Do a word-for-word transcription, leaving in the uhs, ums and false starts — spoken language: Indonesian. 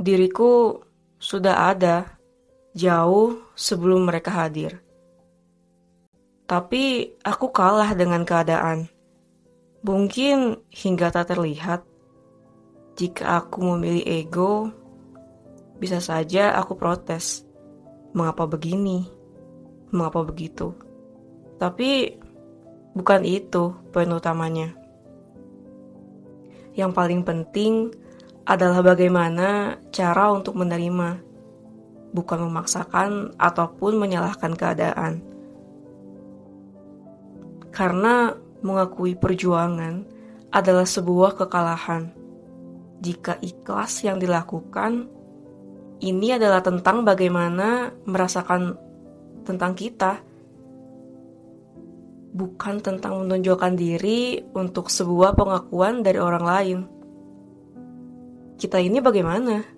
Diriku sudah ada jauh sebelum mereka hadir. Tapi aku kalah dengan keadaan. Mungkin hingga tak terlihat. Jika aku memilih ego, bisa saja aku protes. Mengapa begini? Mengapa begitu? Tapi bukan itu poin utamanya. Yang paling penting adalah bagaimana cara untuk menerima, bukan memaksakan ataupun menyalahkan keadaan. Karena mengakui perjuangan adalah sebuah kekalahan. Jika ikhlas yang dilakukan, ini adalah tentang bagaimana merasakan tentang kita, bukan tentang menonjolkan diri untuk sebuah pengakuan dari orang lain. Kita ini bagaimana?